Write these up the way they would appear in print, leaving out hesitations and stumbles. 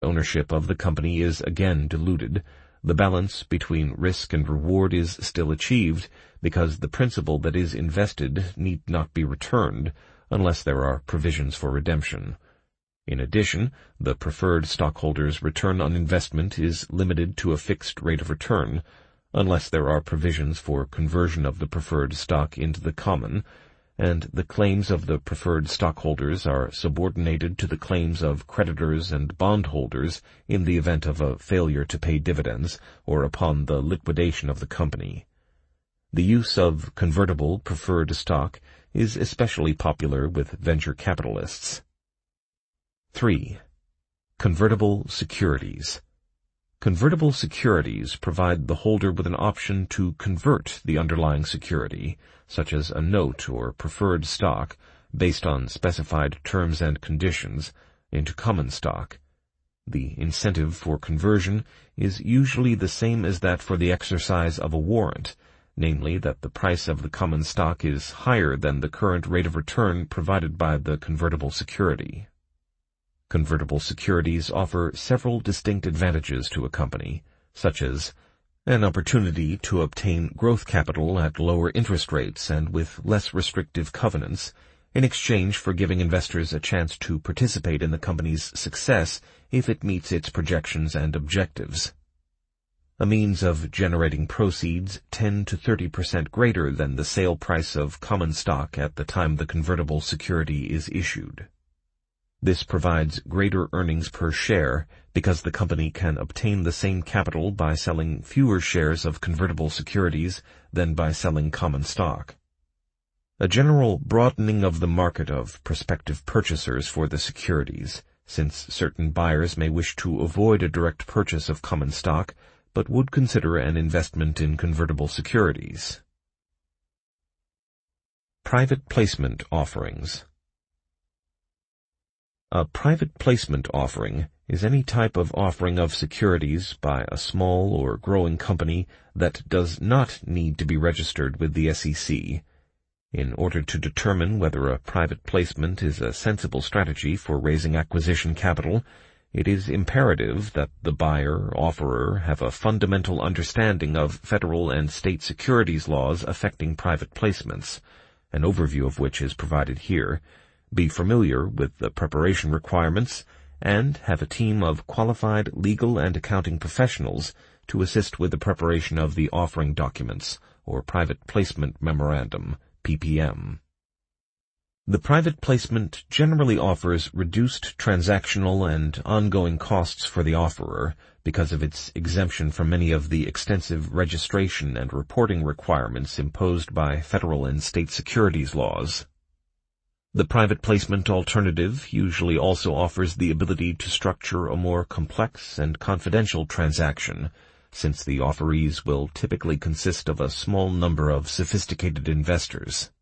ownership of the company is again diluted, the balance between risk and reward is still achieved because the principal that is invested need not be returned unless there are provisions for redemption. In addition, the preferred stockholder's return on investment is limited to a fixed rate of return, unless there are provisions for conversion of the preferred stock into the common, and the claims of the preferred stockholders are subordinated to the claims of creditors and bondholders in the event of a failure to pay dividends or upon the liquidation of the company. The use of convertible preferred stock is especially popular with venture capitalists. 3. Convertible securities. Convertible securities provide the holder with an option to convert the underlying security, such as a note or preferred stock, based on specified terms and conditions, into common stock. The incentive for conversion is usually the same as that for the exercise of a warrant, namely that the price of the common stock is higher than the current rate of return provided by the convertible security. Convertible securities offer several distinct advantages to a company, such as an opportunity to obtain growth capital at lower interest rates and with less restrictive covenants, in exchange for giving investors a chance to participate in the company's success if it meets its projections and objectives. A means of generating proceeds 10 to 30% greater than the sale price of common stock at the time the convertible security is issued. This provides greater earnings per share because the company can obtain the same capital by selling fewer shares of convertible securities than by selling common stock. A general broadening of the market of prospective purchasers for the securities, since certain buyers may wish to avoid a direct purchase of common stock, but would consider an investment in convertible securities. Private placement offerings. A private placement offering is any type of offering of securities by a small or growing company that does not need to be registered with the SEC. In order to determine whether a private placement is a sensible strategy for raising acquisition capital, it is imperative that the buyer-offerer have a fundamental understanding of federal and state securities laws affecting private placements, an overview of which is provided here, be familiar with the preparation requirements, and have a team of qualified legal and accounting professionals to assist with the preparation of the offering documents, or private placement memorandum, PPM. The private placement generally offers reduced transactional and ongoing costs for the offerer because of its exemption from many of the extensive registration and reporting requirements imposed by federal and state securities laws. The private placement alternative usually also offers the ability to structure a more complex and confidential transaction, since the offerees will typically consist of a small number of sophisticated investors.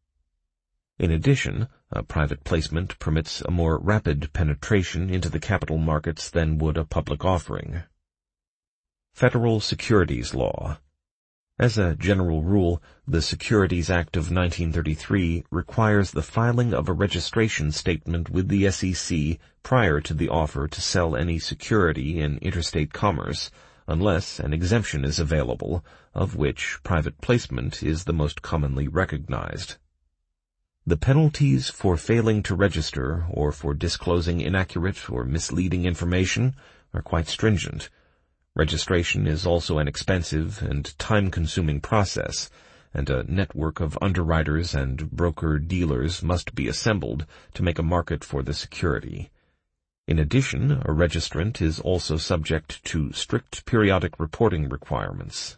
In addition, a private placement permits a more rapid penetration into the capital markets than would a public offering. Federal Securities Law. As a general rule, the Securities Act of 1933 requires the filing of a registration statement with the SEC prior to the offer to sell any security in interstate commerce, unless an exemption is available, of which private placement is the most commonly recognized. The penalties for failing to register or for disclosing inaccurate or misleading information are quite stringent. Registration is also an expensive and time-consuming process, and a network of underwriters and broker-dealers must be assembled to make a market for the security. In addition, a registrant is also subject to strict periodic reporting requirements.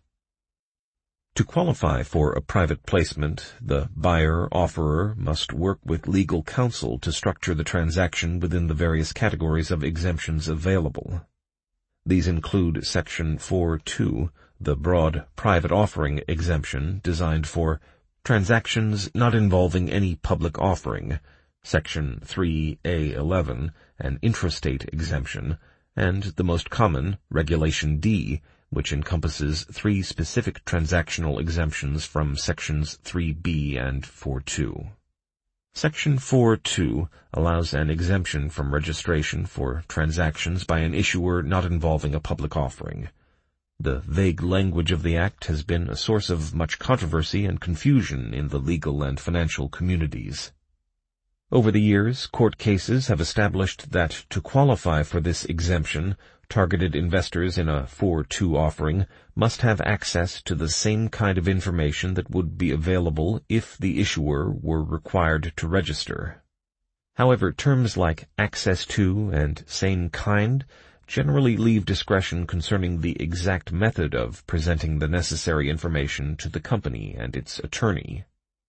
To qualify for a private placement, the buyer-offerer must work with legal counsel to structure the transaction within the various categories of exemptions available. These include Section 4.2, the broad private offering exemption designed for transactions not involving any public offering, Section 3A11, an intrastate exemption, and the most common, Regulation D, which encompasses 3 specific transactional exemptions from Sections 3B and 4.2. Section 4.2 allows an exemption from registration for transactions by an issuer not involving a public offering. The vague language of the Act has been a source of much controversy and confusion in the legal and financial communities. Over the years, court cases have established that to qualify for this exemption, targeted investors in a 4.2 offering must have access to the same kind of information that would be available if the issuer were required to register. However, terms like access to and same kind generally leave discretion concerning the exact method of presenting the necessary information to the company and its attorney.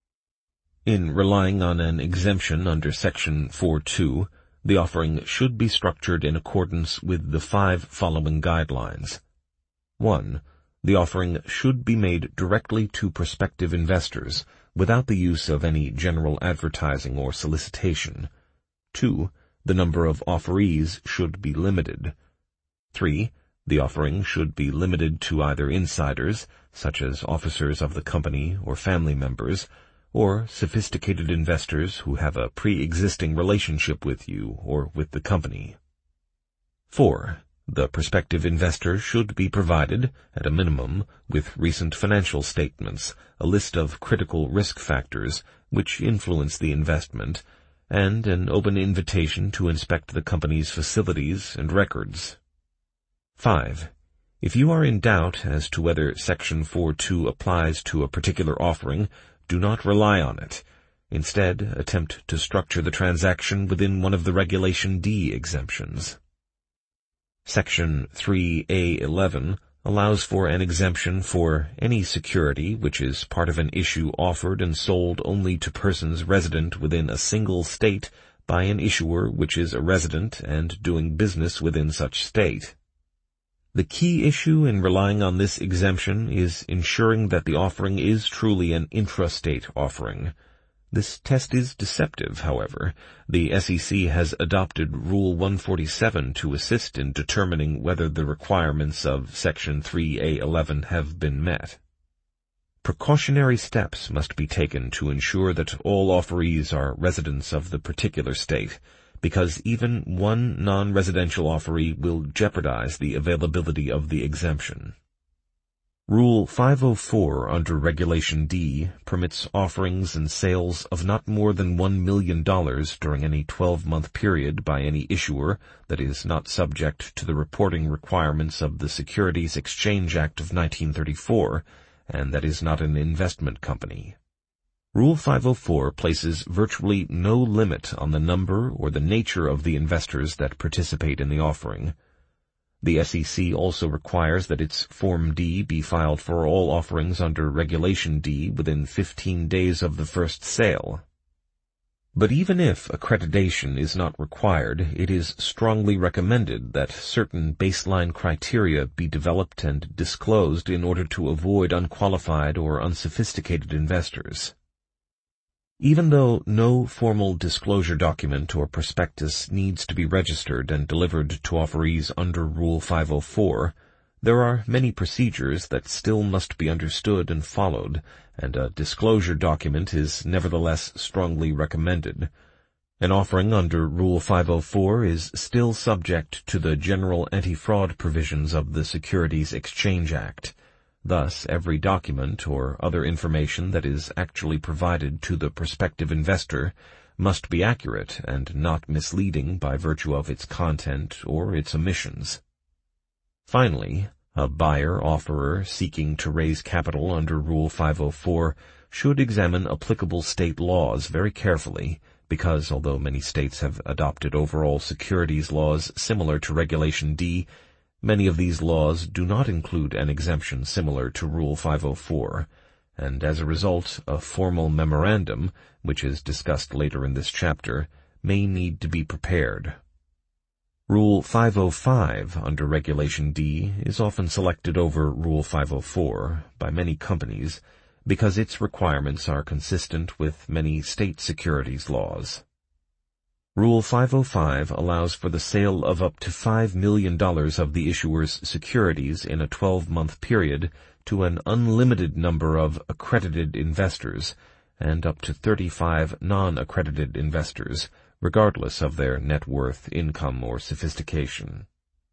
In relying on an exemption under Section 4.2, the offering should be structured in accordance with the 5 following guidelines. 1. The offering should be made directly to prospective investors, without the use of any general advertising or solicitation. 2. The number of offerees should be limited. 3. The offering should be limited to either insiders, such as officers of the company or family members, or sophisticated investors who have a pre-existing relationship with you or with the company. 4. The prospective investor should be provided, at a minimum, with recent financial statements, a list of critical risk factors which influence the investment, and an open invitation to inspect the company's facilities and records. 5. If you are in doubt as to whether Section 4.2 applies to a particular offering, do not rely on it. Instead, attempt to structure the transaction within one of the Regulation D exemptions. Section 3A11 allows for an exemption for any security which is part of an issue offered and sold only to persons resident within a single state by an issuer which is a resident and doing business within such state. The key issue in relying on this exemption is ensuring that the offering is truly an intrastate offering. This test is deceptive, however. The SEC has adopted Rule 147 to assist in determining whether the requirements of Section 3A11 have been met. Precautionary steps must be taken to ensure that all offerees are residents of the particular state, because even one non-residential offeree will jeopardize the availability of the exemption. Rule 504 under Regulation D permits offerings and sales of not more than $1 million during any 12-month period by any issuer that is not subject to the reporting requirements of the Securities Exchange Act of 1934, and that is not an investment company. Rule 504 places virtually no limit on the number or the nature of the investors that participate in the offering. The SEC also requires that its Form D be filed for all offerings under Regulation D within 15 days of the first sale. But even if accreditation is not required, it is strongly recommended that certain baseline criteria be developed and disclosed in order to avoid unqualified or unsophisticated investors. Even though no formal disclosure document or prospectus needs to be registered and delivered to offerees under Rule 504, there are many procedures that still must be understood and followed, and a disclosure document is nevertheless strongly recommended. An offering under Rule 504 is still subject to the general anti-fraud provisions of the Securities Exchange Act. Thus, every document or other information that is actually provided to the prospective investor must be accurate and not misleading by virtue of its content or its omissions. Finally, a buyer-offerer seeking to raise capital under Rule 504 should examine applicable state laws very carefully, because although many states have adopted overall securities laws similar to Regulation D, many of these laws do not include an exemption similar to Rule 504, and as a result, a formal memorandum, which is discussed later in this chapter, may need to be prepared. Rule 505 under Regulation D is often selected over Rule 504 by many companies because its requirements are consistent with many state securities laws. Rule 505 allows for the sale of up to $5 million of the issuer's securities in a 12-month period to an unlimited number of accredited investors, and up to 35 non-accredited investors, regardless of their net worth, income, or sophistication.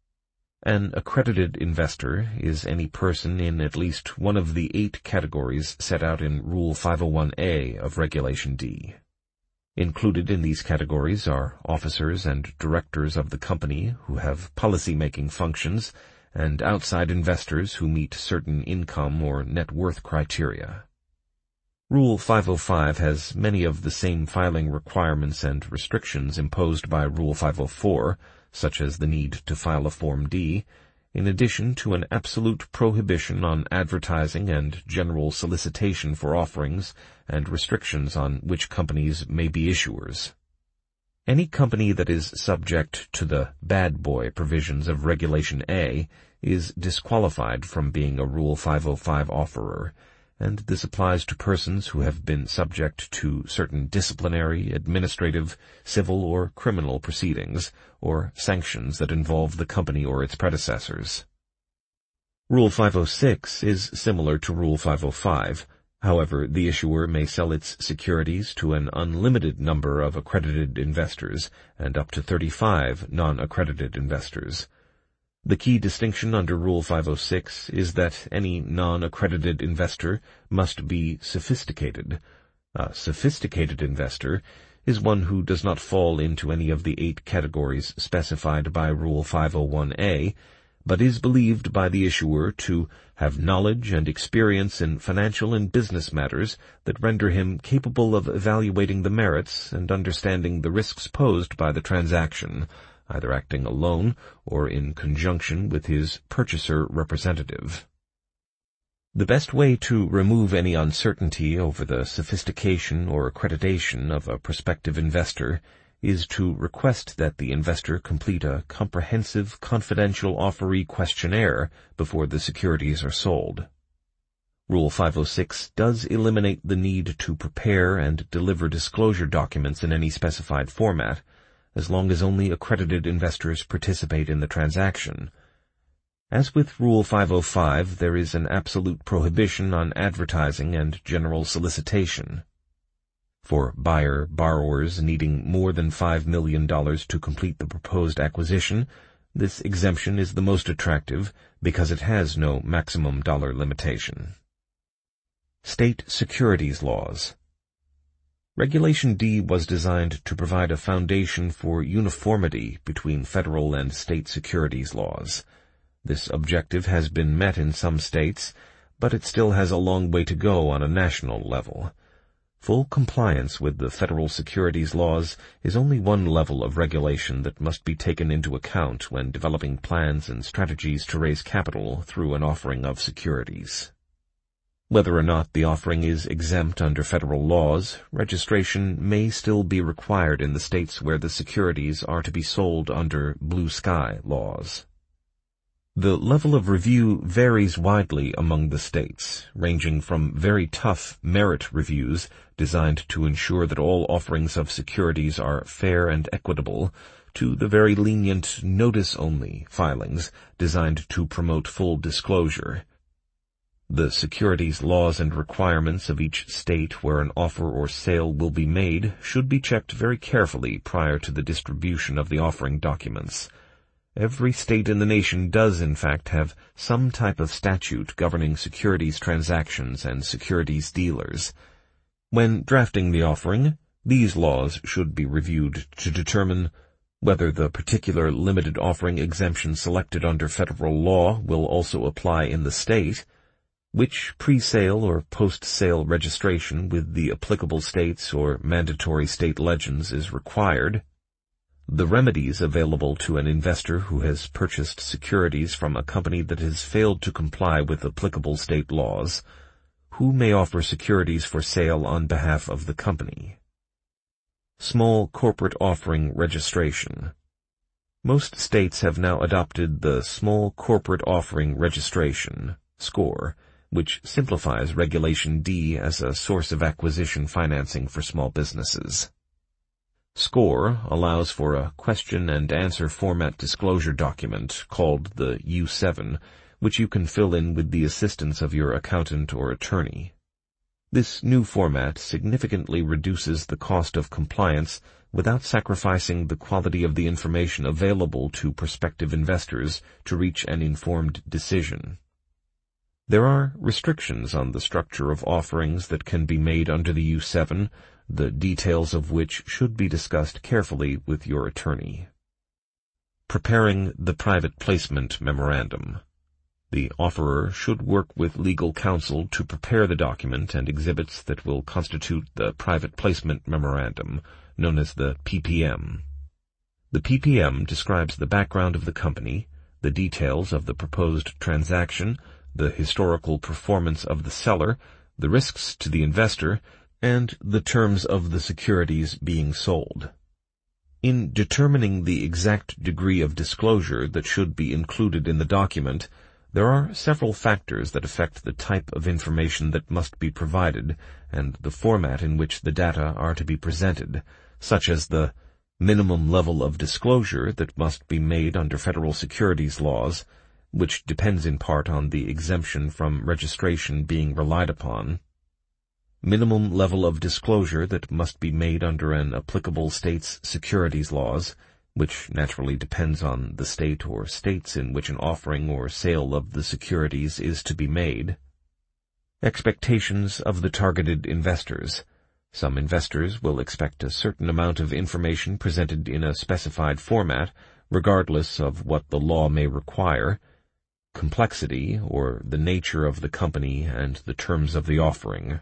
An accredited investor is any person in at least one of the 8 categories set out in Rule 501A of Regulation D. Included in these categories are officers and directors of the company who have policy-making functions and outside investors who meet certain income or net worth criteria. Rule 505 has many of the same filing requirements and restrictions imposed by Rule 504, such as the need to file a Form D, in addition to an absolute prohibition on advertising and general solicitation for offerings and restrictions on which companies may be issuers. Any company that is subject to the bad boy provisions of Regulation A is disqualified from being a Rule 505 offerer, and this applies to persons who have been subject to certain disciplinary, administrative, civil, or criminal proceedings, or sanctions that involve the company or its predecessors. Rule 506 is similar to Rule 505. However, the issuer may sell its securities to an unlimited number of accredited investors and up to 35 non-accredited investors. The key distinction under Rule 506 is that any non-accredited investor must be sophisticated. A sophisticated investor is one who does not fall into any of the 8 categories specified by Rule 501A, but is believed by the issuer to have knowledge and experience in financial and business matters that render him capable of evaluating the merits and understanding the risks posed by the transaction, either acting alone or in conjunction with his purchaser representative. The best way to remove any uncertainty over the sophistication or accreditation of a prospective investor is to request that the investor complete a comprehensive confidential offeree questionnaire before the securities are sold. Rule 506 does eliminate the need to prepare and deliver disclosure documents in any specified format, as long as only accredited investors participate in the transaction. As with Rule 505, there is an absolute prohibition on advertising and general solicitation. For borrowers needing more than $5 million to complete the proposed acquisition, this exemption is the most attractive because it has no maximum dollar limitation. State securities laws. Regulation D was designed to provide a foundation for uniformity between federal and state securities laws. This objective has been met in some states, but it still has a long way to go on a national level. Full compliance with the federal securities laws is only one level of regulation that must be taken into account when developing plans and strategies to raise capital through an offering of securities. Whether or not the offering is exempt under federal laws, registration may still be required in the states where the securities are to be sold under blue sky laws. The level of review varies widely among the states, ranging from very tough merit reviews designed to ensure that all offerings of securities are fair and equitable, to the very lenient notice-only filings designed to promote full disclosure. The securities laws and requirements of each state where an offer or sale will be made should be checked very carefully prior to the distribution of the offering documents. Every state in the nation does, in fact, have some type of statute governing securities transactions and securities dealers. When drafting the offering, these laws should be reviewed to determine whether the particular limited offering exemption selected under federal law will also apply in the state, which pre-sale or post-sale registration with the applicable states or mandatory state legends is required, the remedies available to an investor who has purchased securities from a company that has failed to comply with applicable state laws, who may offer securities for sale on behalf of the company. Small corporate offering registration. Most states have now adopted the Small Corporate Offering Registration, SCORE, which simplifies Regulation D as a source of acquisition financing for small businesses. SCORE allows for a question-and-answer format disclosure document called the U-7, which you can fill in with the assistance of your accountant or attorney. This new format significantly reduces the cost of compliance without sacrificing the quality of the information available to prospective investors to reach an informed decision. There are restrictions on the structure of offerings that can be made under the U-7, the details of which should be discussed carefully with your attorney. Preparing the private placement memorandum. The offerer should work with legal counsel to prepare the document and exhibits that will constitute the private placement memorandum, known as the PPM. The PPM describes the background of the company, the details of the proposed transaction, the historical performance of the seller, the risks to the investor, and the terms of the securities being sold. In determining the exact degree of disclosure that should be included in the document, there are several factors that affect the type of information that must be provided and the format in which the data are to be presented, such as the minimum level of disclosure that must be made under federal securities laws, which depends in part on the exemption from registration being relied upon, minimum level of disclosure that must be made under an applicable state's securities laws, which naturally depends on the state or states in which an offering or sale of the securities is to be made. Expectations of the targeted investors. Some investors will expect a certain amount of information presented in a specified format, regardless of what the law may require. Complexity, or the nature of the company and the terms of the offering.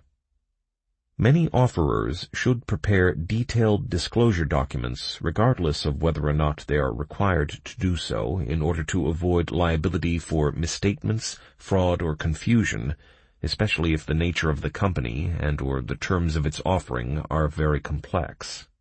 Many offerers should prepare detailed disclosure documents regardless of whether or not they are required to do so in order to avoid liability for misstatements, fraud, or confusion, especially if the nature of the company and/or the terms of its offering are very complex.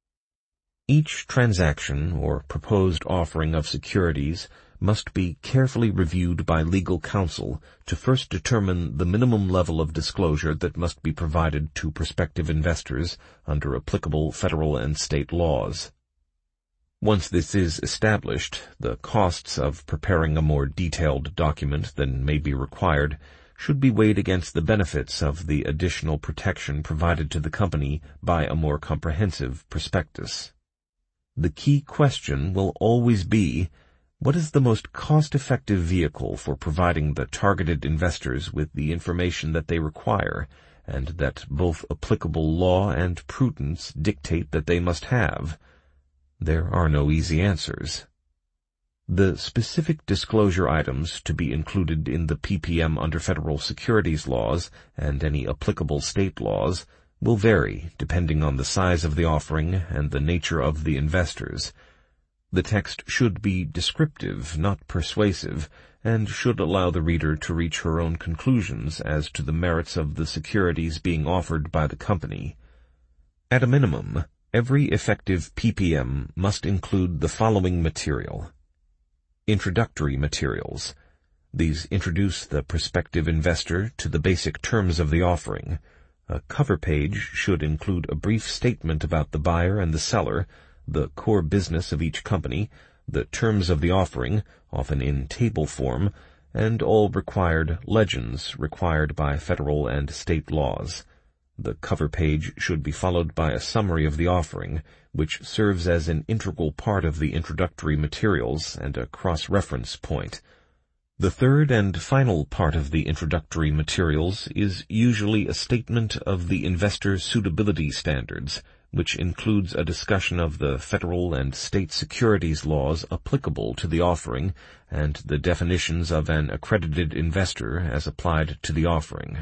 Each transaction or proposed offering of securities must be carefully reviewed by legal counsel to first determine the minimum level of disclosure that must be provided to prospective investors under applicable federal and state laws. Once this is established, the costs of preparing a more detailed document than may be required should be weighed against the benefits of the additional protection provided to the company by a more comprehensive prospectus. The key question will always be, what is the most cost-effective vehicle for providing the targeted investors with the information that they require, and that both applicable law and prudence dictate that they must have? There are no easy answers. The specific disclosure items to be included in the PPM under federal securities laws and any applicable state laws will vary depending on the size of the offering and the nature of the investors. The text should be descriptive, not persuasive, and should allow the reader to reach her own conclusions as to the merits of the securities being offered by the company. At a minimum, every effective PPM must include the following material. Introductory materials. These introduce the prospective investor to the basic terms of the offering. A cover page should include a brief statement about the buyer and the seller, the core business of each company, the terms of the offering, often in table form, and all required legends required by federal and state laws. The cover page should be followed by a summary of the offering, which serves as an integral part of the introductory materials and a cross-reference point. The third and final part of the introductory materials is usually a statement of the investor suitability standards, which includes a discussion of the federal and state securities laws applicable to the offering and the definitions of an accredited investor as applied to the offering.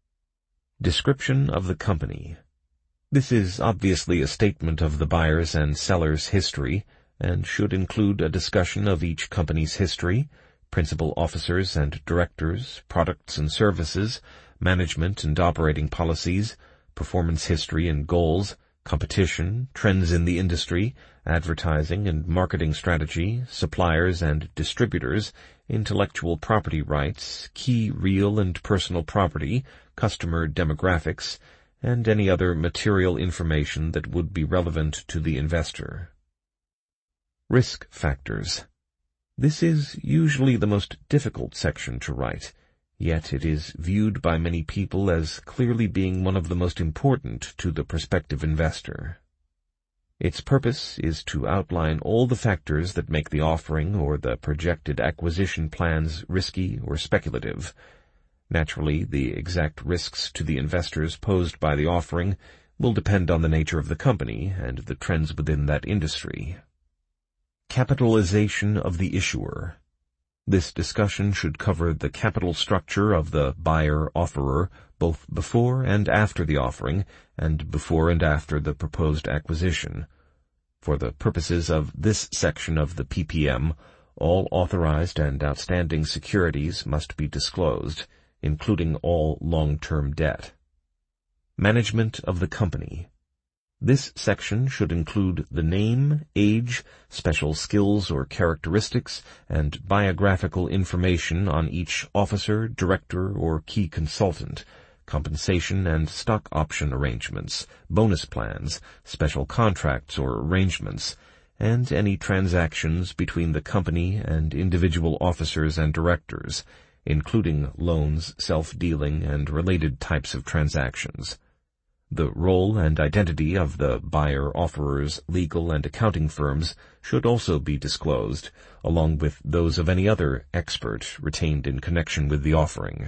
Description of the company. This is obviously a statement of the buyer's and seller's history and should include a discussion of each company's history, principal officers and directors, products and services, management and operating policies, performance history and goals, competition, trends in the industry, advertising and marketing strategy, suppliers and distributors, intellectual property rights, key real and personal property, customer demographics, and any other material information that would be relevant to the investor. Risk factors. This is usually the most difficult section to write. yet it is viewed by many people as clearly being one of the most important to the prospective investor. Its purpose is to outline all the factors that make the offering or the projected acquisition plans risky or speculative. Naturally, the exact risks to the investors posed by the offering will depend on the nature of the company and the trends within that industry. Capitalization of the issuer. This discussion should cover the capital structure of the buyer-offerer both before and after the offering, and before and after the proposed acquisition. For the purposes of this section of the PPM, all authorized and outstanding securities must be disclosed, including all long-term debt. Management of the company. This section should include the name, age, special skills or characteristics, and biographical information on each officer, director, or key consultant, compensation and stock option arrangements, bonus plans, special contracts or arrangements, and any transactions between the company and individual officers and directors, including loans, self-dealing, and related types of transactions. The role and identity of the buyer-offerer's legal and accounting firms should also be disclosed, along with those of any other expert retained in connection with the offering.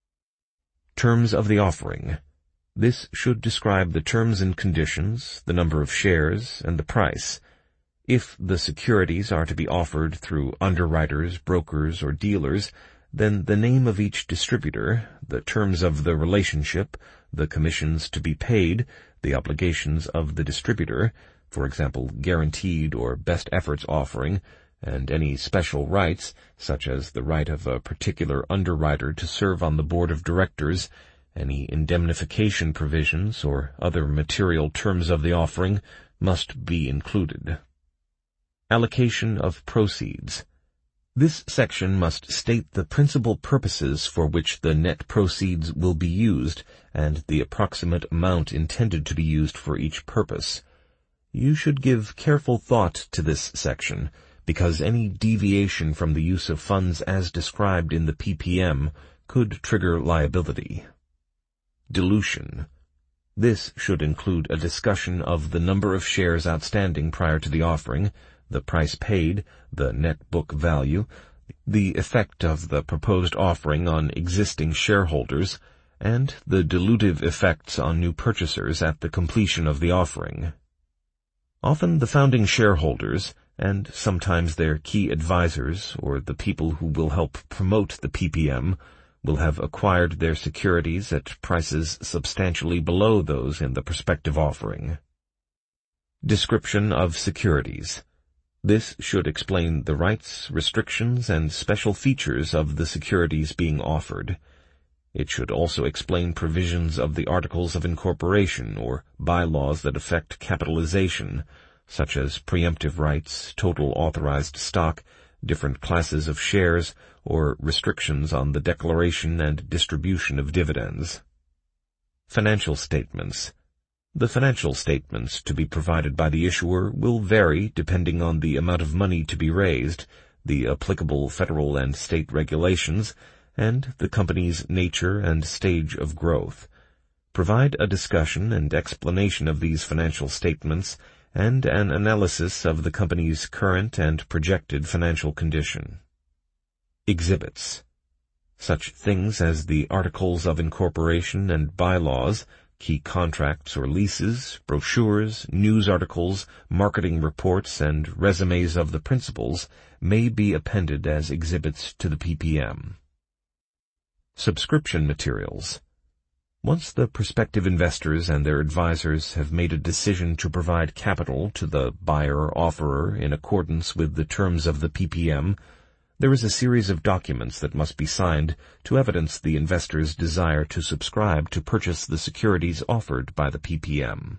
Terms of the offering. This should describe the terms and conditions, the number of shares, and the price. If the securities are to be offered through underwriters, brokers, or dealers, then the name of each distributor, the terms of the relationship, the commissions to be paid, the obligations of the distributor, for example, guaranteed or best efforts offering, and any special rights, such as the right of a particular underwriter to serve on the board of directors, any indemnification provisions or other material terms of the offering must be included. Allocation of proceeds. This section must state the principal purposes for which the net proceeds will be used and the approximate amount intended to be used for each purpose. You should give careful thought to this section, because any deviation from the use of funds as described in the PPM could trigger liability. Dilution. This should include a discussion of the number of shares outstanding prior to the offering, the price paid, the net book value, the effect of the proposed offering on existing shareholders, and the dilutive effects on new purchasers at the completion of the offering. Often the founding shareholders, and sometimes their key advisors or the people who will help promote the PPM, will have acquired their securities at prices substantially below those in the prospective offering. Description of securities. This should explain the rights, restrictions, and special features of the securities being offered. It should also explain provisions of the Articles of Incorporation or bylaws that affect capitalization, such as preemptive rights, total authorized stock, different classes of shares, or restrictions on the declaration and distribution of dividends. Financial statements. The financial statements to be provided by the issuer will vary depending on the amount of money to be raised, the applicable federal and state regulations, and the company's nature and stage of growth. Provide a discussion and explanation of these financial statements and an analysis of the company's current and projected financial condition. Exhibits. Such things as the Articles of Incorporation and bylaws, key contracts or leases, brochures, news articles, marketing reports, and resumes of the principals may be appended as exhibits to the PPM. Subscription materials. Once the prospective investors and their advisors have made a decision to provide capital to the buyer-offerer in accordance with the terms of the PPM, there is a series of documents that must be signed to evidence the investor's desire to subscribe to purchase the securities offered by the PPM.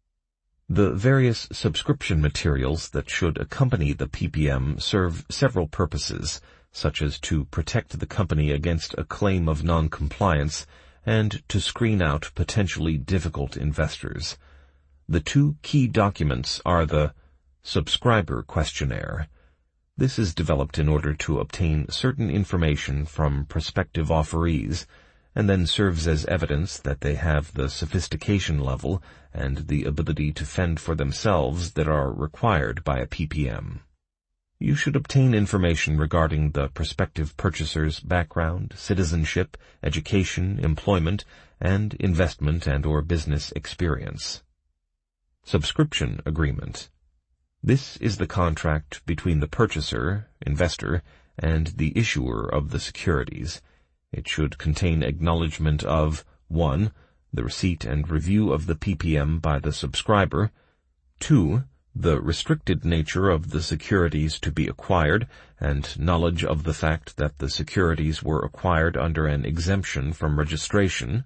The various subscription materials that should accompany the PPM serve several purposes, such as to protect the company against a claim of non-compliance and to screen out potentially difficult investors. The two key documents are the Subscriber Questionnaire. This is developed in order to obtain certain information from prospective offerees, and then serves as evidence that they have the sophistication level and the ability to fend for themselves that are required by a PPM. You should obtain information regarding the prospective purchaser's background, citizenship, education, employment, and investment and/or business experience. Subscription agreement. This is the contract between the purchaser, investor, and the issuer of the securities. It should contain acknowledgment of 1. The receipt and review of the PPM by the subscriber, 2. The restricted nature of the securities to be acquired, and knowledge of the fact that the securities were acquired under an exemption from registration,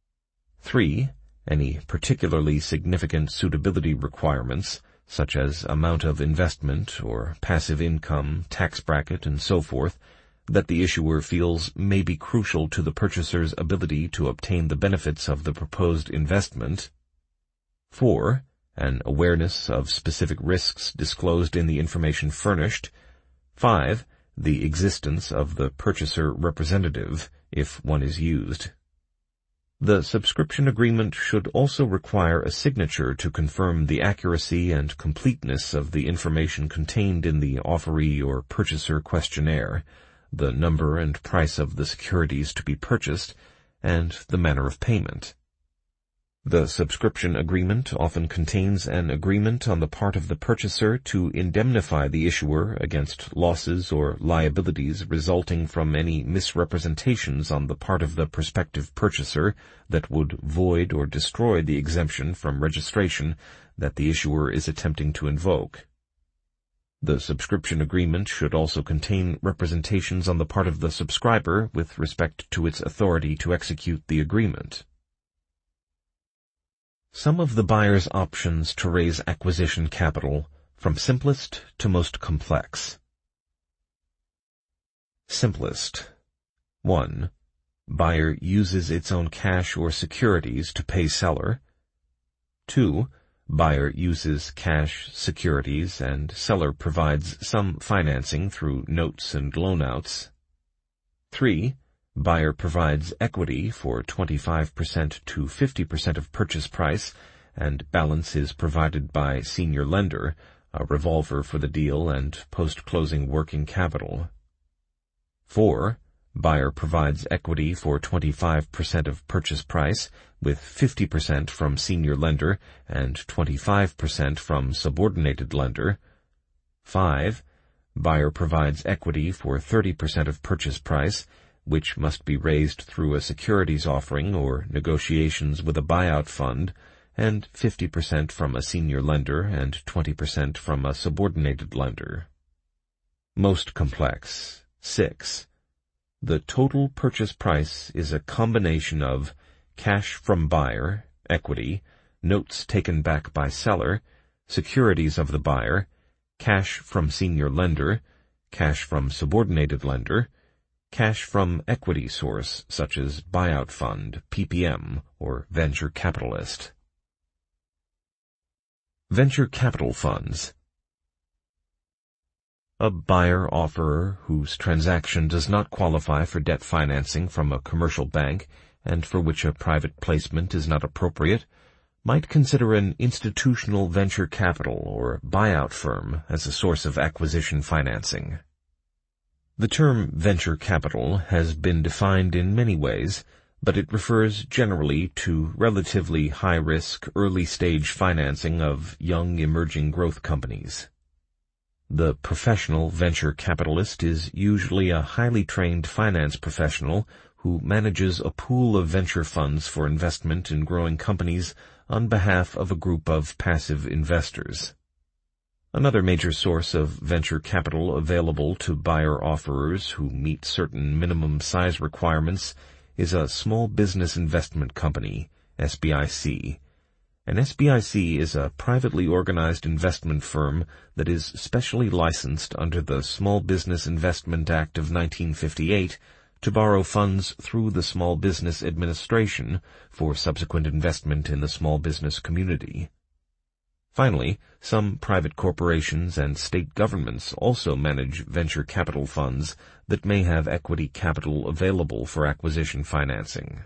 3. Any particularly significant suitability requirements, such as amount of investment or passive income, tax bracket, and so forth, that the issuer feels may be crucial to the purchaser's ability to obtain the benefits of the proposed investment. 4. An awareness of specific risks disclosed in the information furnished. 5. The existence of the purchaser representative, if one is used. The subscription agreement should also require a signature to confirm the accuracy and completeness of the information contained in the offeree or purchaser questionnaire, the number and price of the securities to be purchased, and the manner of payment. The subscription agreement often contains an agreement on the part of the purchaser to indemnify the issuer against losses or liabilities resulting from any misrepresentations on the part of the prospective purchaser that would void or destroy the exemption from registration that the issuer is attempting to invoke. The subscription agreement should also contain representations on the part of the subscriber with respect to its authority to execute the agreement. Some of the buyer's options to raise acquisition capital, from simplest to most complex. Simplest. 1. Buyer uses its own cash or securities to pay seller. 2. Buyer uses cash, securities, and seller provides some financing through notes and loanouts. 3. Buyer provides equity for 25% to 50% of purchase price, and balance is provided by senior lender, a revolver for the deal, and post-closing working capital. 4. Buyer provides equity for 25% of purchase price, with 50% from senior lender and 25% from subordinated lender. 5. Buyer provides equity for 30% of purchase price, which must be raised through a securities offering or negotiations with a buyout fund, and 50% from a senior lender and 20% from a subordinated lender. Most complex. 6. The total purchase price is a combination of cash from buyer, equity, notes taken back by seller, securities of the buyer, cash from senior lender, cash from subordinated lender, cash from equity source such as buyout fund, PPM, or venture capitalist. Venture capital funds. A buyer-offerer whose transaction does not qualify for debt financing from a commercial bank and for which a private placement is not appropriate might consider an institutional venture capital or buyout firm as a source of acquisition financing. The term venture capital has been defined in many ways, but it refers generally to relatively high-risk, early-stage financing of young emerging growth companies. The professional venture capitalist is usually a highly trained finance professional who manages a pool of venture funds for investment in growing companies on behalf of a group of passive investors. Another major source of venture capital available to buyer-offerers who meet certain minimum size requirements is a small business investment company, SBIC. An SBIC is a privately organized investment firm that is specially licensed under the Small Business Investment Act of 1958 to borrow funds through the Small Business Administration for subsequent investment in the small business community. Finally, some private corporations and state governments also manage venture capital funds that may have equity capital available for acquisition financing.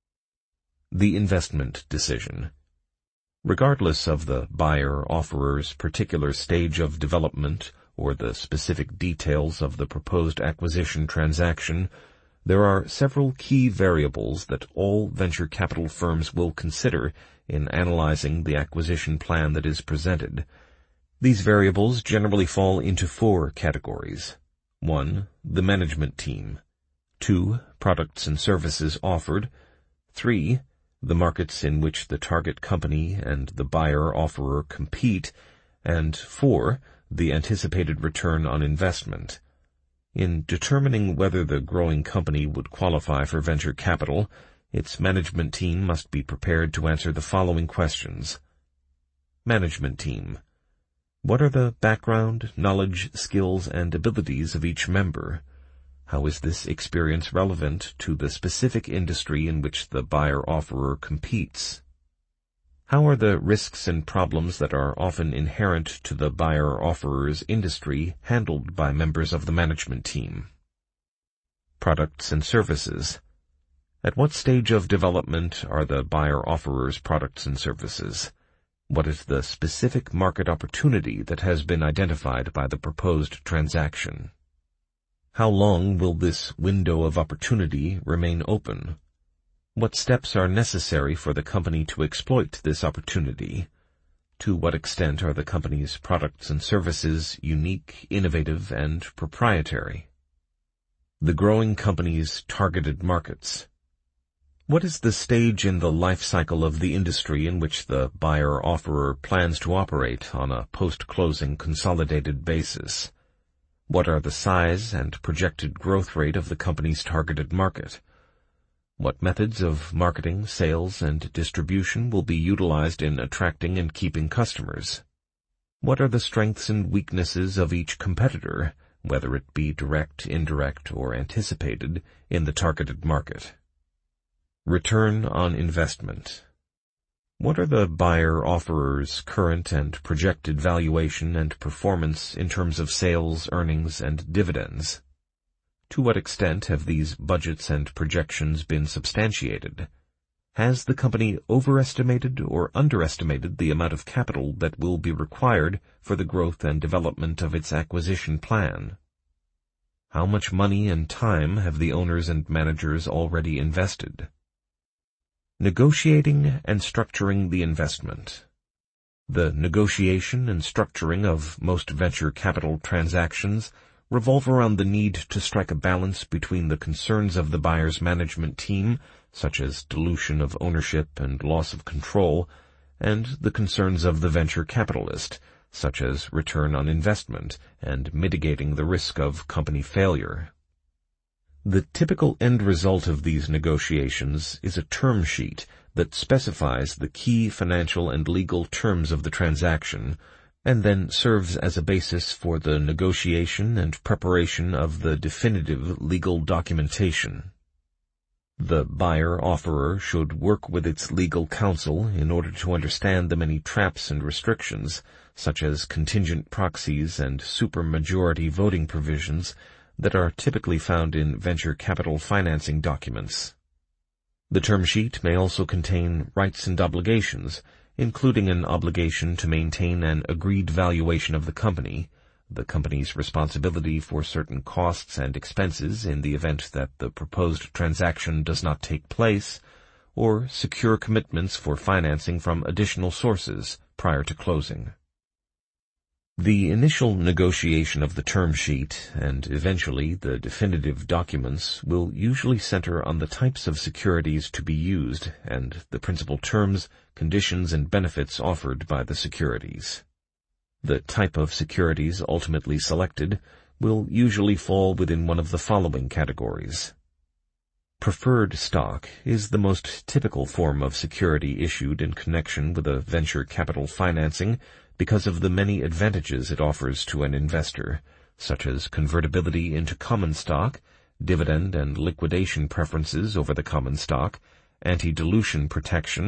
The investment decision. Regardless of the buyer-offerer's particular stage of development or the specific details of the proposed acquisition transaction, there are several key variables that all venture capital firms will consider in analyzing the acquisition plan that is presented. These variables generally fall into 4 categories. 1. The management team. 2. Products and services offered. 3. The markets in which the target company and the buyer-offerer compete. And 4. The anticipated return on investment. In determining whether the growing company would qualify for venture capital, its management team must be prepared to answer the following questions. Management team. What are the background, knowledge, skills, and abilities of each member? How is this experience relevant to the specific industry in which the buyer-offerer competes? How are the risks and problems that are often inherent to the buyer-offerer's industry handled by members of the management team? Products and services. At what stage of development are the buyer-offerer's products and services? What is the specific market opportunity that has been identified by the proposed transaction? How long will this window of opportunity remain open? What steps are necessary for the company to exploit this opportunity? To what extent are the company's products and services unique, innovative, and proprietary? The growing company's targeted markets. What is the stage in the life cycle of the industry in which the buyer-offerer plans to operate on a post-closing consolidated basis? What are the size and projected growth rate of the company's targeted market? What methods of marketing, sales, and distribution will be utilized in attracting and keeping customers? What are the strengths and weaknesses of each competitor, whether it be direct, indirect, or anticipated, in the targeted market? Return on investment. What are the buyer-offerer's current and projected valuation and performance in terms of sales, earnings, and dividends? To what extent have these budgets and projections been substantiated? Has the company overestimated or underestimated the amount of capital that will be required for the growth and development of its acquisition plan? How much money and time have the owners and managers already invested? Negotiating and structuring the investment. The negotiation and structuring of most venture capital transactions revolve around the need to strike a balance between the concerns of the buyer's management team, such as dilution of ownership and loss of control, and the concerns of the venture capitalist, such as return on investment and mitigating the risk of company failure. The typical end result of these negotiations is a term sheet that specifies the key financial and legal terms of the transaction, and then serves as a basis for the negotiation and preparation of the definitive legal documentation. The buyer-offerer should work with its legal counsel in order to understand the many traps and restrictions, such as contingent proxies and supermajority voting provisions, that are typically found in venture capital financing documents. The term sheet may also contain rights and obligations, including an obligation to maintain an agreed valuation of the company's responsibility for certain costs and expenses in the event that the proposed transaction does not take place, or secure commitments for financing from additional sources prior to closing. The initial negotiation of the term sheet and eventually the definitive documents will usually center on the types of securities to be used and the principal terms, conditions, and benefits offered by the securities. The type of securities ultimately selected will usually fall within one of the following categories. Preferred stock is the most typical form of security issued in connection with a venture capital financing because of the many advantages it offers to an investor, such as convertibility into common stock, dividend and liquidation preferences over the common stock, anti-dilution protection,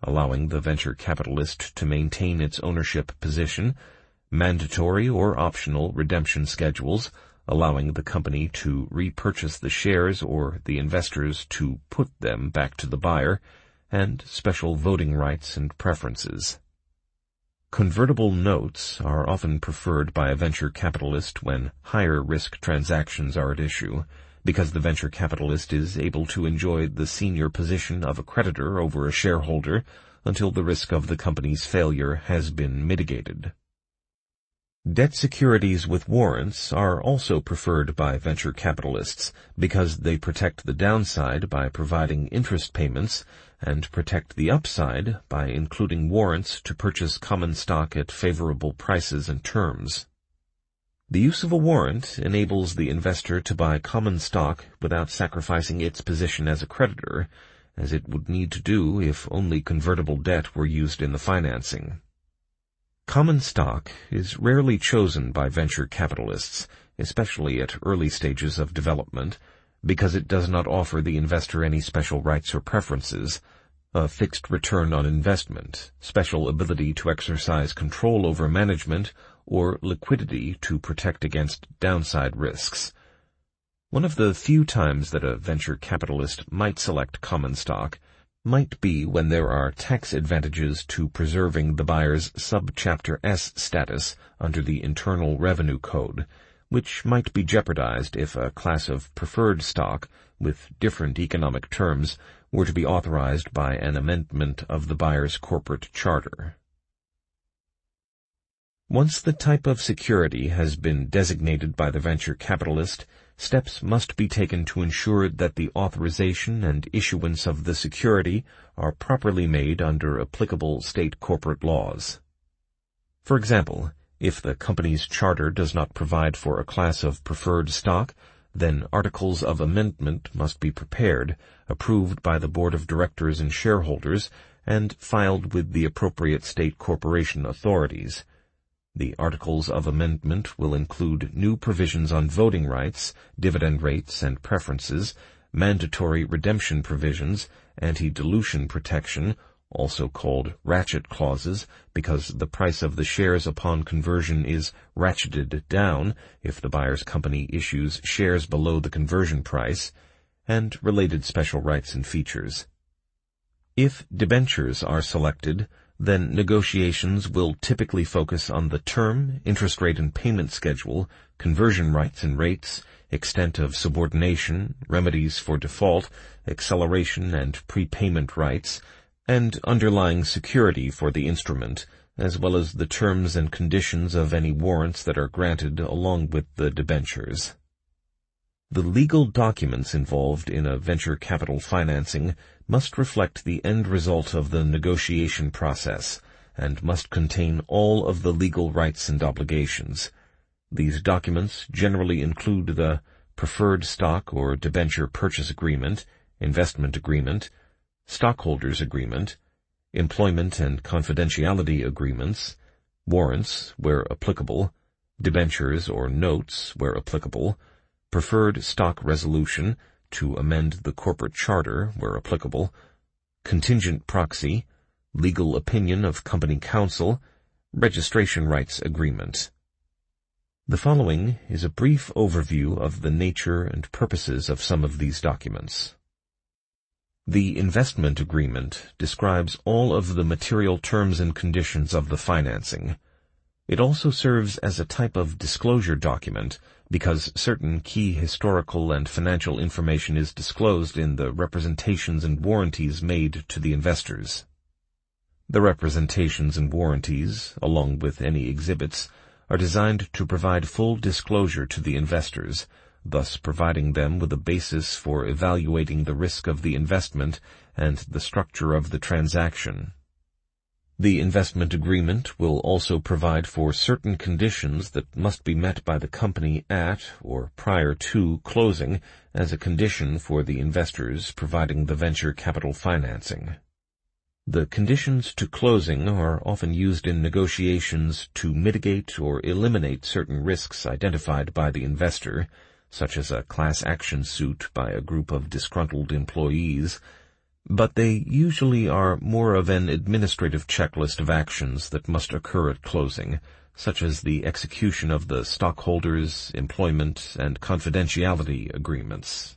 allowing the venture capitalist to maintain its ownership position, mandatory or optional redemption schedules, allowing the company to repurchase the shares or the investors to put them back to the buyer, and special voting rights and preferences. Convertible notes are often preferred by a venture capitalist when higher risk transactions are at issue, because the venture capitalist is able to enjoy the senior position of a creditor over a shareholder until the risk of the company's failure has been mitigated. Debt securities with warrants are also preferred by venture capitalists because they protect the downside by providing interest payments and protect the upside by including warrants to purchase common stock at favorable prices and terms. The use of a warrant enables the investor to buy common stock without sacrificing its position as a creditor, as it would need to do if only convertible debt were used in the financing. Common stock is rarely chosen by venture capitalists, especially at early stages of development, because it does not offer the investor any special rights or preferences, a fixed return on investment, special ability to exercise control over management, or liquidity to protect against downside risks. One of the few times that a venture capitalist might select common stock might be when there are tax advantages to preserving the buyer's Subchapter S status under the Internal Revenue Code, which might be jeopardized if a class of preferred stock with different economic terms were to be authorized by an amendment of the buyer's corporate charter. Once the type of security has been designated by the venture capitalist, steps must be taken to ensure that the authorization and issuance of the security are properly made under applicable state corporate laws. For example, if the company's charter does not provide for a class of preferred stock, then articles of amendment must be prepared, approved by the board of directors and shareholders, and filed with the appropriate state corporation authorities. The articles of amendment will include new provisions on voting rights, dividend rates and preferences, mandatory redemption provisions, anti-dilution protection, also called ratchet clauses because the price of the shares upon conversion is ratcheted down if the buyer's company issues shares below the conversion price, and related special rights and features. If debentures are selected, then negotiations will typically focus on the term, interest rate and payment schedule, conversion rights and rates, extent of subordination, remedies for default, acceleration and prepayment rights, and underlying security for the instrument, as well as the terms and conditions of any warrants that are granted along with the debentures. The legal documents involved in a venture capital financing must reflect the end result of the negotiation process and must contain all of the legal rights and obligations. These documents generally include the preferred stock or debenture purchase agreement, investment agreement, stockholders agreement, employment and confidentiality agreements, warrants where applicable, debentures or notes where applicable, preferred stock resolution to amend the corporate charter where applicable, contingent proxy, legal opinion of company counsel, registration rights agreement. The following is a brief overview of the nature and purposes of some of these documents. The investment agreement describes all of the material terms and conditions of the financing. It also serves as a type of disclosure document because certain key historical and financial information is disclosed in the representations and warranties made to the investors. The representations and warranties, along with any exhibits, are designed to provide full disclosure to the investors, thus providing them with a basis for evaluating the risk of the investment and the structure of the transaction. The investment agreement will also provide for certain conditions that must be met by the company at or prior to closing as a condition for the investors providing the venture capital financing. The conditions to closing are often used in negotiations to mitigate or eliminate certain risks identified by the investor, such as a class action suit by a group of disgruntled employees, but they usually are more of an administrative checklist of actions that must occur at closing, such as the execution of the stockholders' employment and confidentiality agreements.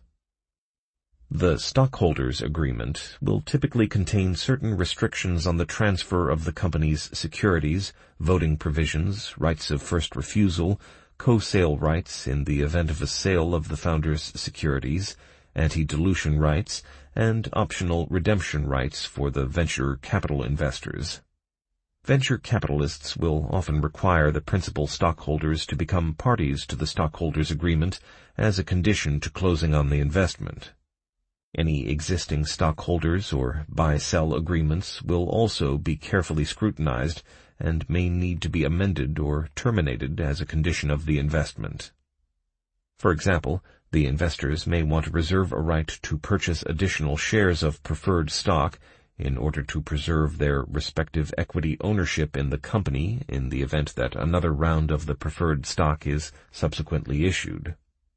The stockholders' agreement will typically contain certain restrictions on the transfer of the company's securities, voting provisions, rights of first refusal, co-sale rights in the event of a sale of the founder's securities, anti-dilution rights, and optional redemption rights for the venture capital investors. Venture capitalists will often require the principal stockholders to become parties to the stockholders' agreement as a condition to closing on the investment. Any existing stockholders or buy-sell agreements will also be carefully scrutinized and may need to be amended or terminated as a condition of the investment. For example, the investors may want to reserve a right to purchase additional shares of preferred stock in order to preserve their respective equity ownership in the company in the event that another round of the preferred stock is subsequently issued.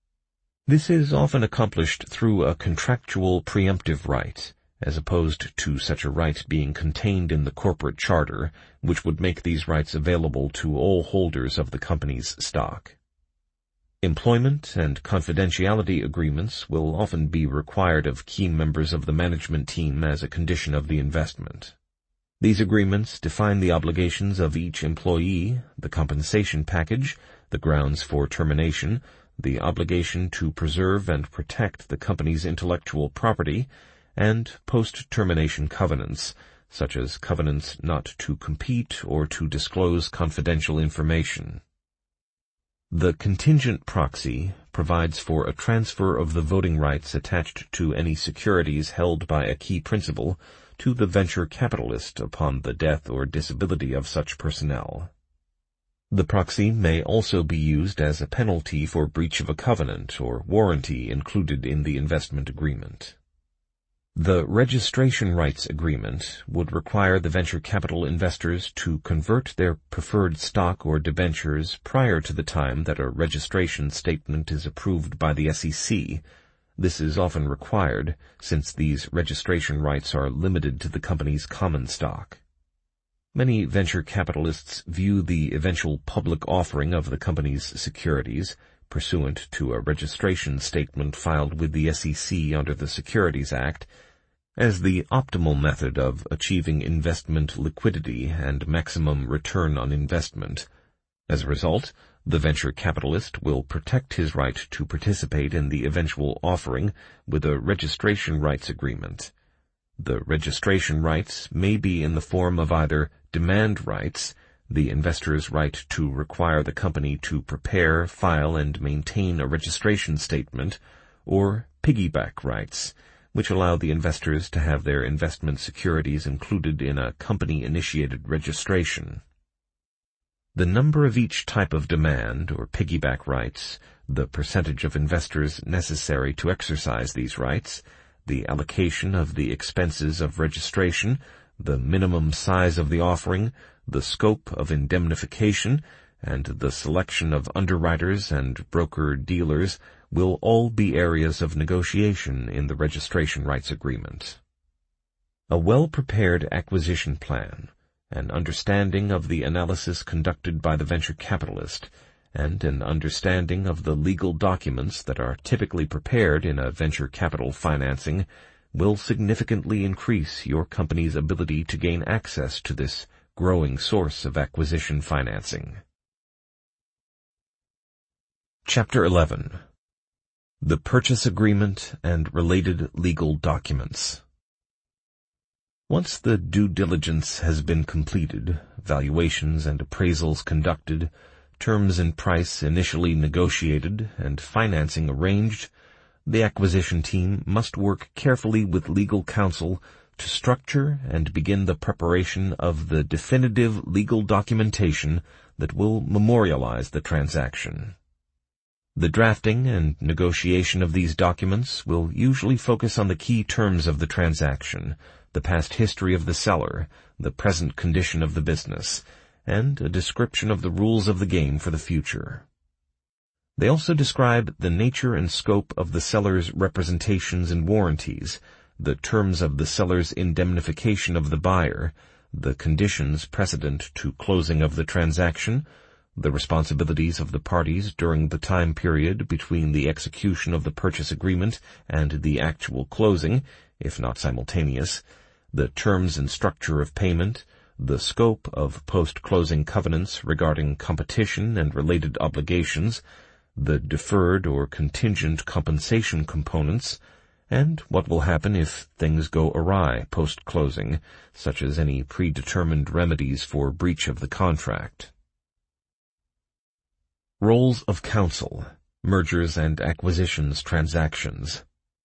This is often accomplished through a contractual preemptive right, as opposed to such a right being contained in the corporate charter, which would make these rights available to all holders of the company's stock. Employment and confidentiality agreements will often be required of key members of the management team as a condition of the investment. These agreements define the obligations of each employee, the compensation package, the grounds for termination, the obligation to preserve and protect the company's intellectual property, and post-termination covenants, such as covenants not to compete or to disclose confidential information. The contingent proxy provides for a transfer of the voting rights attached to any securities held by a key principal to the venture capitalist upon the death or disability of such personnel. The proxy may also be used as a penalty for breach of a covenant or warranty included in the investment agreement. The registration rights agreement would require the venture capital investors to convert their preferred stock or debentures prior to the time that a registration statement is approved by the SEC. This is often required since these registration rights are limited to the company's common stock. Many venture capitalists view the eventual public offering of the company's securities, pursuant to a registration statement filed with the SEC under the Securities Act, as the optimal method of achieving investment liquidity and maximum return on investment. As a result, the venture capitalist will protect his right to participate in the eventual offering with a registration rights agreement. The registration rights may be in the form of either demand rights, the investor's right to require the company to prepare, file, and maintain a registration statement, or piggyback rights, which allow the investors to have their investment securities included in a company-initiated registration. The number of each type of demand or piggyback rights, the percentage of investors necessary to exercise these rights, the allocation of the expenses of registration, the minimum size of the offering, the scope of indemnification, and the selection of underwriters and broker-dealers will all be areas of negotiation in the registration rights agreement. A well-prepared acquisition plan, an understanding of the analysis conducted by the venture capitalist, and an understanding of the legal documents that are typically prepared in a venture capital financing will significantly increase your company's ability to gain access to this growing source of acquisition financing. Chapter 11. The Purchase Agreement and Related Legal Documents. Once the due diligence has been completed, valuations and appraisals conducted, terms and price initially negotiated, and financing arranged, the acquisition team must work carefully with legal counsel to structure and begin the preparation of the definitive legal documentation that will memorialize the transaction. The drafting and negotiation of these documents will usually focus on the key terms of the transaction, the past history of the seller, the present condition of the business, and a description of the rules of the game for the future. They also describe the nature and scope of the seller's representations and warranties, the terms of the seller's indemnification of the buyer, the conditions precedent to closing of the transaction, the responsibilities of the parties during the time period between the execution of the purchase agreement and the actual closing, if not simultaneous, the terms and structure of payment, the scope of post-closing covenants regarding competition and related obligations, the deferred or contingent compensation components, and what will happen if things go awry post-closing, such as any predetermined remedies for breach of the contract. Roles of counsel, mergers and acquisitions transactions.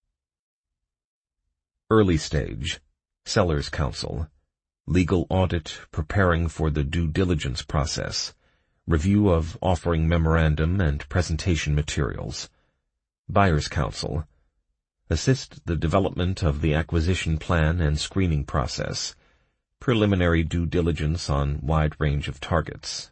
Early stage, seller's counsel, legal audit preparing for the due diligence process, review of offering memorandum and presentation materials. Buyer's counsel, assist the development of the acquisition plan and screening process, preliminary due diligence on wide range of targets.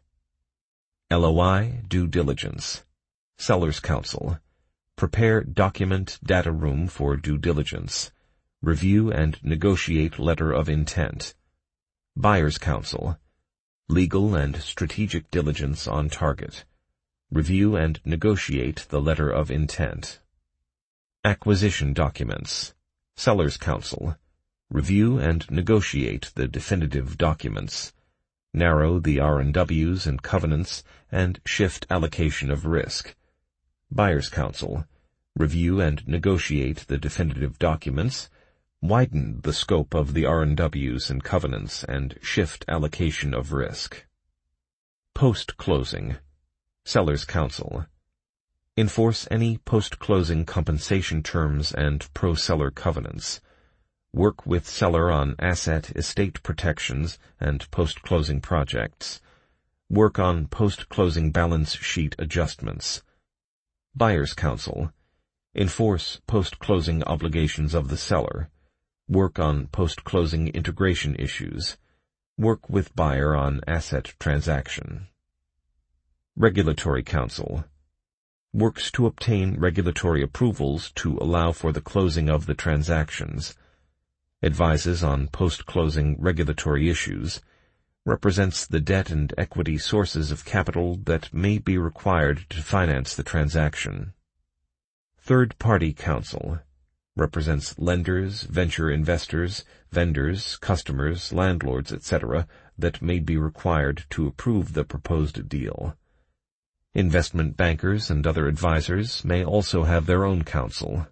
LOI due diligence, seller's counsel, prepare document data room for due diligence, review and negotiate letter of intent. Buyer's counsel, legal and strategic diligence on target, review and negotiate the letter of intent. Acquisition documents, seller's counsel, review and negotiate the definitive documents, narrow the R&Ws and covenants, and shift allocation of risk. Buyer's counsel, review and negotiate the definitive documents, widen the scope of the R&Ws and covenants, and shift allocation of risk. Post-closing, seller's counsel, enforce any post-closing compensation terms and pro-seller covenants, work with seller on asset estate protections and post-closing projects, work on post-closing balance sheet adjustments. Buyer's counsel, enforce post-closing obligations of the seller, work on post-closing integration issues, work with buyer on asset transaction. Regulatory counsel, works to obtain regulatory approvals to allow for the closing of the transactions, advises on post-closing regulatory issues, represents the debt and equity sources of capital that may be required to finance the transaction. Third-party counsel, represents lenders, venture investors, vendors, customers, landlords, etc. that may be required to approve the proposed deal. Investment bankers and other advisors may also have their own counsel.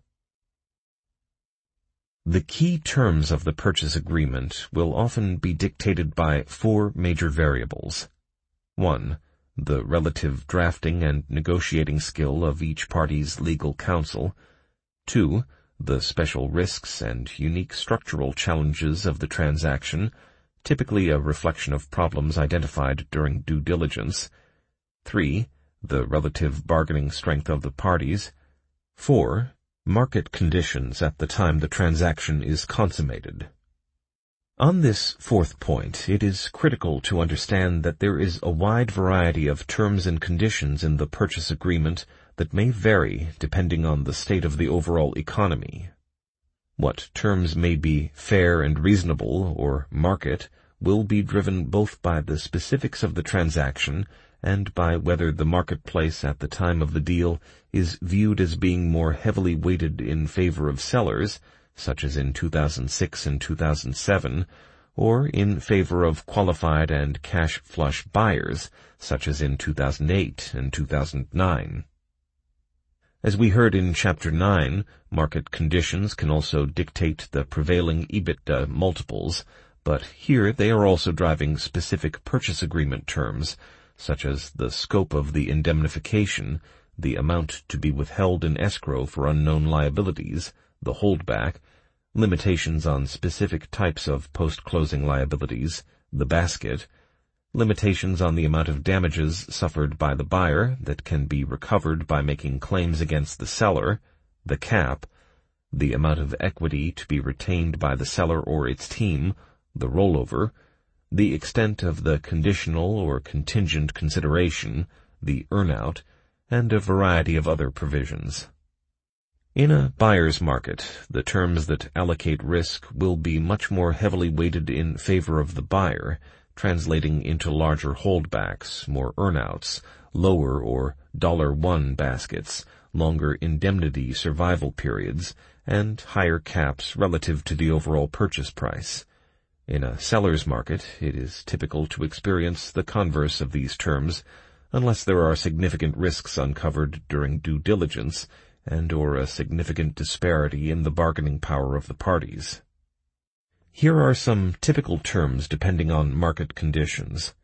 The key terms of the purchase agreement will often be dictated by four major variables. 1. The relative drafting and negotiating skill of each party's legal counsel. 2. The special risks and unique structural challenges of the transaction, typically a reflection of problems identified during due diligence. 3. The relative bargaining strength of the parties. 4. Market conditions at the time the transaction is consummated. On this fourth point, it is critical to understand that there is a wide variety of terms and conditions in the purchase agreement that may vary depending on the state of the overall economy. What terms may be fair and reasonable or market will be driven both by the specifics of the transaction and by whether the marketplace at the time of the deal is viewed as being more heavily weighted in favor of sellers, such as in 2006 and 2007, or in favor of qualified and cash-flush buyers, such as in 2008 and 2009. As we heard in Chapter 9, market conditions can also dictate the prevailing EBITDA multiples, but here they are also driving specific purchase agreement terms, such as the scope of the indemnification, the amount to be withheld in escrow for unknown liabilities, the holdback, limitations on specific types of post-closing liabilities, the basket, limitations on the amount of damages suffered by the buyer that can be recovered by making claims against the seller, the cap, the amount of equity to be retained by the seller or its team, the rollover, the extent of the conditional or contingent consideration, the earn-out, and a variety of other provisions. In a buyer's market, the terms that allocate risk will be much more heavily weighted in favor of the buyer, translating into larger holdbacks, more earnouts, lower or $1 baskets, longer indemnity survival periods, and higher caps relative to the overall purchase price. In a seller's market, it is typical to experience the converse of these terms, unless there are significant risks uncovered during due diligence and/or a significant disparity in the bargaining power of the parties. Here are some typical terms depending on market conditions.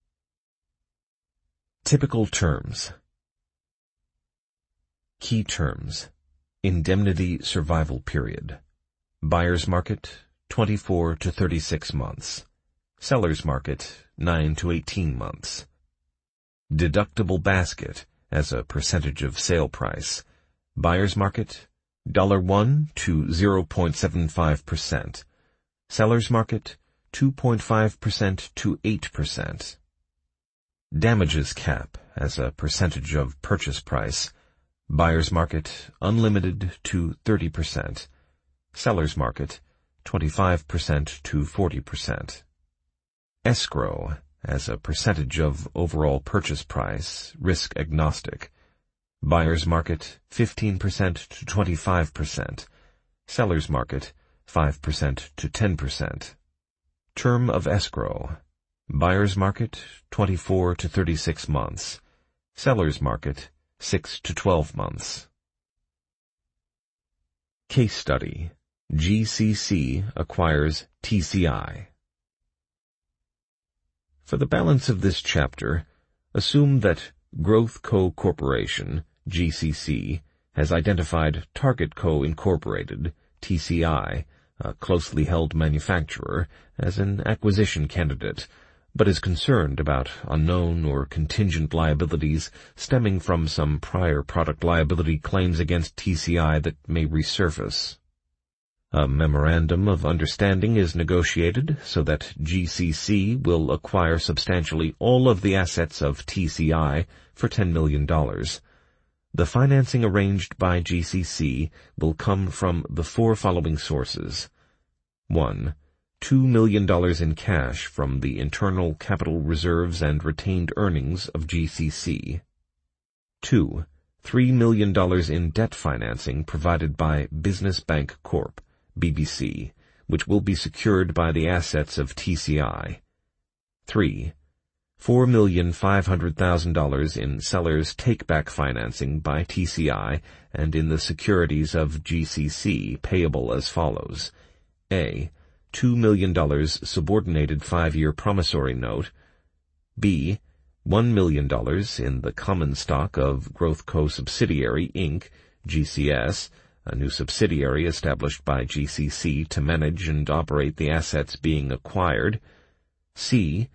Typical terms. Key terms. Indemnity survival period. Buyer's market, 24 to 36 months. Seller's market, 9 to 18 months. Deductible basket as a percentage of sale price. Buyer's market, $1 to 0.75%. Seller's market, 2.5% to 8%. Damages cap as a percentage of purchase price. Buyer's market, unlimited to 30%. Seller's market, 25% to 40%. Escrow as a percentage of overall purchase price, risk agnostic. Buyer's market, 15% to 25%. Seller's market, 5% to 10%. Term of escrow. Buyer's market, 24 to 36 months. Seller's market, 6 to 12 months. Case study. GCC acquires TCI. For the balance of this chapter, assume that Growth Co. Corporation, GCC, has identified Target Co. Incorporated, TCI, a closely held manufacturer, as an acquisition candidate, but is concerned about unknown or contingent liabilities stemming from some prior product liability claims against TCI that may resurface. A memorandum of understanding is negotiated so that GCC will acquire substantially all of the assets of TCI for $10 million. The financing arranged by GCC will come from the four following sources. 1. $2 million in cash from the internal capital reserves and retained earnings of GCC. 2. $3 million in debt financing provided by Business Bank Corp., BBC, which will be secured by the assets of TCI. 3. $4,500,000 in seller's take-back financing by TCI and in the securities of GCC payable as follows. A. $2 million subordinated 5-year promissory note. B. $1 million in the common stock of Growth Co. Subsidiary, Inc., GCS, a new subsidiary established by GCC to manage and operate the assets being acquired. C.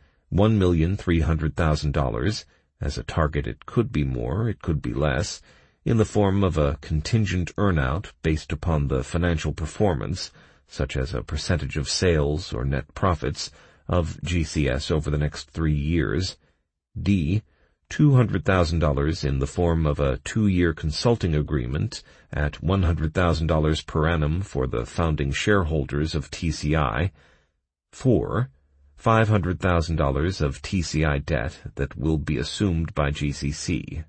$1,300,000, as a target it could be more, it could be less, in the form of a contingent earnout based upon the financial performance, such as a percentage of sales or net profits, of GCS over the next 3 years. D. $200,000 in the form of a 2-year consulting agreement at $100,000 per annum for the founding shareholders of TCI. 4. $500,000 of TCI debt that will be assumed by GCC.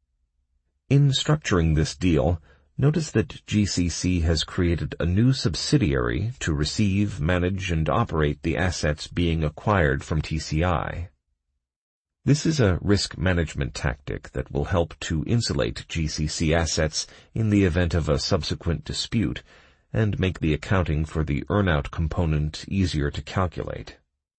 In structuring this deal, notice that GCC has created a new subsidiary to receive, manage, and operate the assets being acquired from TCI. This is a risk management tactic that will help to insulate GCC assets in the event of a subsequent dispute and make the accounting for the earnout component easier to calculate.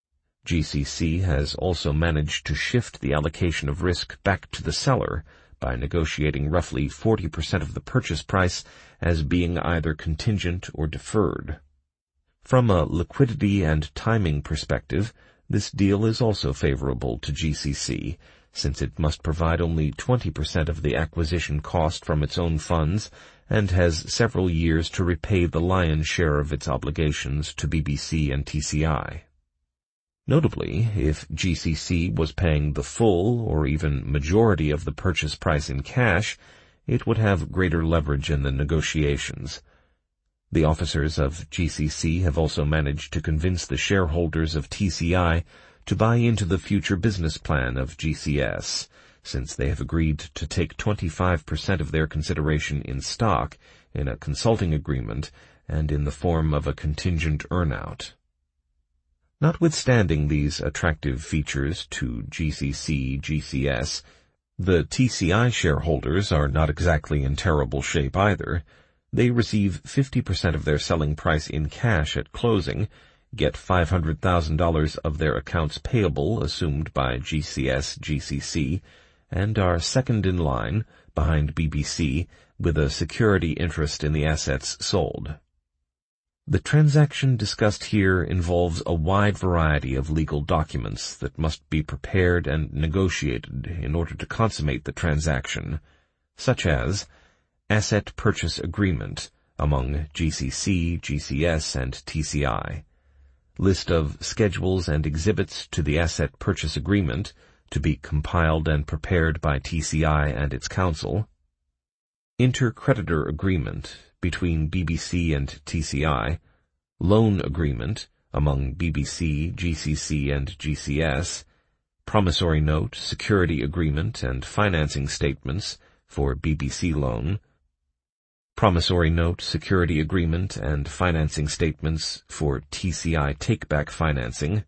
GCC has also managed to shift the allocation of risk back to the seller by negotiating roughly 40% of the purchase price as being either contingent or deferred. From a liquidity and timing perspective, this deal is also favorable to GCC, since it must provide only 20% of the acquisition cost from its own funds and has several years to repay the lion's share of its obligations to BBC and TCI. Notably, if GCC was paying the full or even majority of the purchase price in cash, it would have greater leverage in the negotiations. The officers of GCC have also managed to convince the shareholders of TCI to buy into the future business plan of GCS, since they have agreed to take 25% of their consideration in stock in a consulting agreement and in the form of a contingent earnout. Notwithstanding these attractive features to GCC-GCS, the TCI shareholders are not exactly in terrible shape either. They receive 50% of their selling price in cash at closing, get $500,000 of their accounts payable assumed by GCS-GCC, and are second in line, behind BBC, with a security interest in the assets sold. The transaction discussed here involves a wide variety of legal documents that must be prepared and negotiated in order to consummate the transaction, such as Asset Purchase Agreement among GCC, GCS, and TCI, list of schedules and exhibits to the Asset Purchase Agreement to be compiled and prepared by TCI and its counsel, Inter-Creditor Agreement between BBC and TCI, Loan Agreement among BBC, GCC, and GCS, Promissory Note, Security Agreement, and Financing Statements for BBC Loan, Promissory Note, Security Agreement, and Financing Statements for TCI Takeback Financing,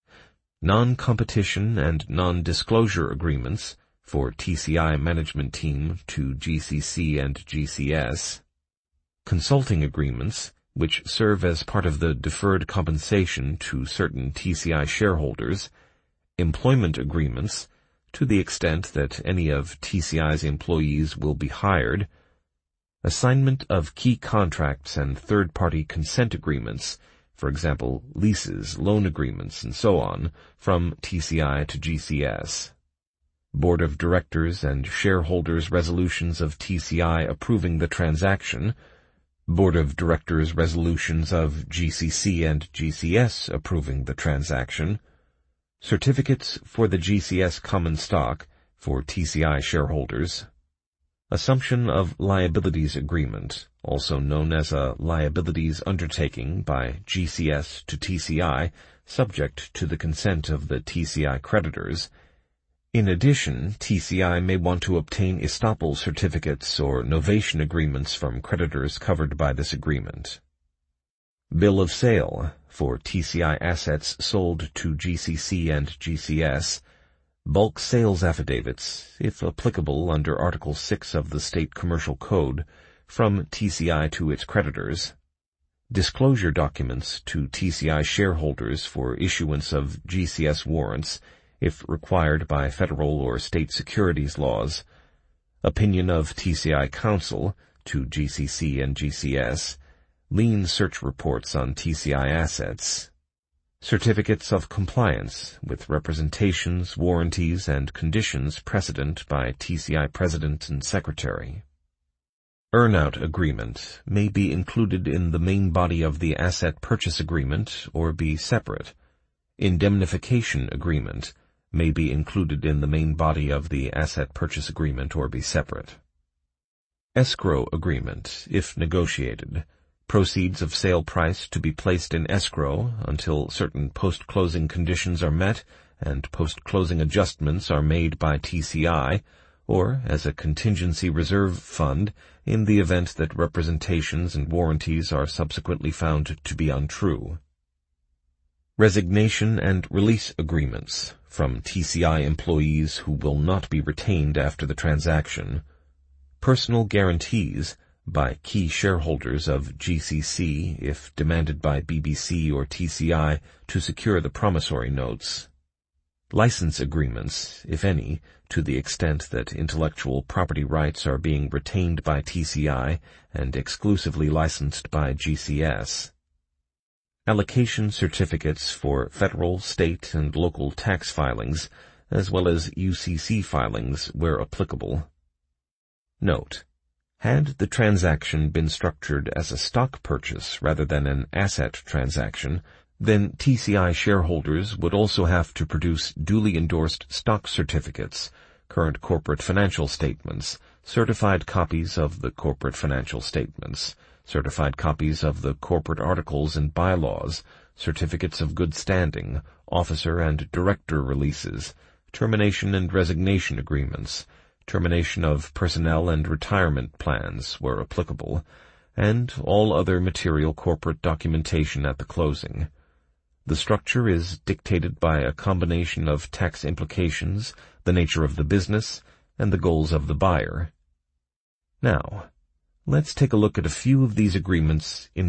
Non-Competition and Non-Disclosure Agreements for TCI Management Team to GCC and GCS, Consulting Agreements, which serve as part of the deferred compensation to certain TCI shareholders, Employment Agreements, to the extent that any of TCI's employees will be hired, Assignment of key contracts and third-party consent agreements, for example, leases, loan agreements, and so on, from TCI to GCS. Board of Directors and Shareholders Resolutions of TCI approving the transaction, Board of Directors Resolutions of GCC and GCS approving the transaction, Certificates for the GCS common stock for TCI shareholders, Assumption of Liabilities Agreement, also known as a liabilities undertaking by GCS to TCI, subject to the consent of the TCI creditors. In addition, TCI may want to obtain estoppel certificates or novation agreements from creditors covered by this agreement. Bill of Sale for TCI assets sold to GCC and GCS, bulk sales affidavits, if applicable under Article 6 of the State Commercial Code, from TCI to its creditors, disclosure documents to TCI shareholders for issuance of GCS warrants, if required by federal or state securities laws, opinion of TCI counsel to GCC and GCS, lien search reports on TCI assets, certificates of compliance with representations, warranties, and conditions precedent by TCI President and Secretary. Earnout Agreement may be included in the main body of the Asset Purchase Agreement or be separate. Indemnification Agreement may be included in the main body of the Asset Purchase Agreement or be separate. Escrow Agreement, if negotiated. Proceeds of sale price to be placed in escrow until certain post-closing conditions are met and post-closing adjustments are made by TCI, or as a contingency reserve fund in the event that representations and warranties are subsequently found to be untrue. Resignation and release agreements from TCI employees who will not be retained after the transaction. Personal guarantees by key shareholders of GCC if demanded by BBC or TCI to secure the promissory notes. License agreements, if any, to the extent that intellectual property rights are being retained by TCI and exclusively licensed by GCS. Allocation certificates for federal, state, and local tax filings, as well as UCC filings where applicable. Note: had the transaction been structured as a stock purchase rather than an asset transaction, then TCI shareholders would also have to produce duly endorsed stock certificates current corporate financial statements, certified copies of the corporate financial statements, certified copies of the corporate articles and bylaws, certificates of good standing, officer and director releases, termination and resignation agreements, termination of personnel and retirement plans where applicable, and all other material corporate documentation at the closing. The structure is dictated by a combination of tax implications, the nature of the business, and the goals of the buyer. Now, let's take a look at a few of these agreements in